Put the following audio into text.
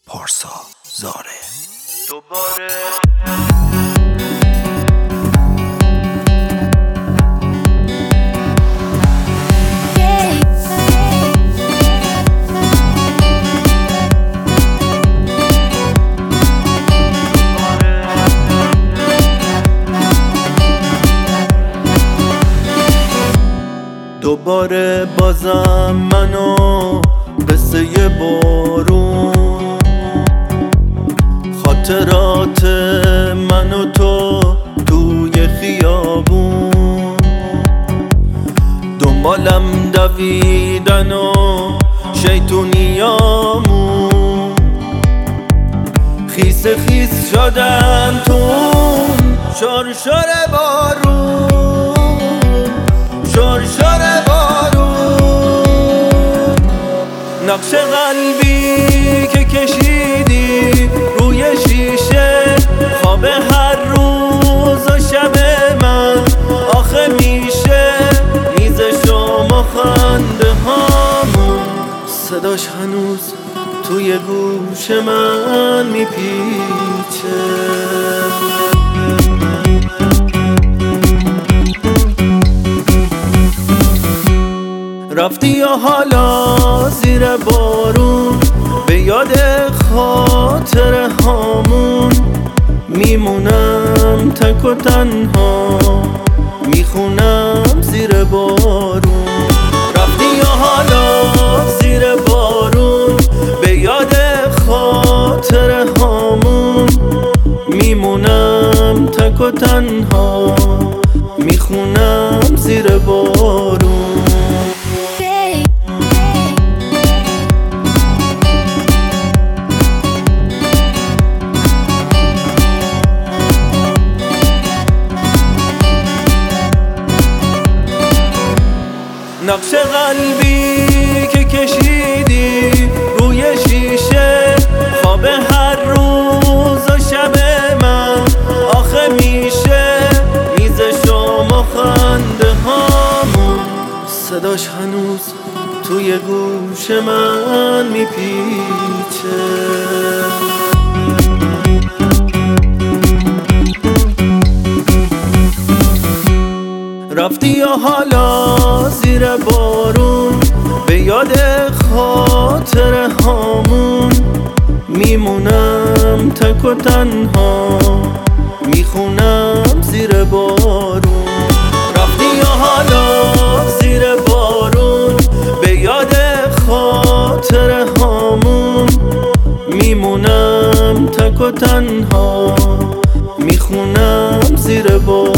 پارسا زاره دوباره دوباره بازم منو قصه بارون، خاطرات من و تو توی خیابون، دنبالم دویدن و شیطونیامون، خیس خیس شدن تو شرشر بارون، شرشر بارون. نقش قلبی که کشیدی روی شیشه، خواب هر روز و شب من آخه میشه میز شما خنده هامون، صداش هنوز توی گوش من میپیچه. رفتی یا حالا زیر بارون، به یاد خاطر هامون میمونم تک و تنها، میخونم زیر بارون. رفتی یا حالا زیر بارون، به یاد خاطر هامون میمونم تک و تنها، میخونم زیر بارون. نقش قلبی که کشیدی روی شیشه، خواب هر روز و شب من آخه میشه میز شما خنده هامون، صداش هنوز توی گوش من میپیچه. رفتی یا حالا زیر بارون، به یاد خاطر هامون میمونم تک و تنها، میخونم زیر بارون. رفتی یا حالا زیر بارون، به یاد خاطر هامون میمونم تک و تنها، میخونم زیر بارون.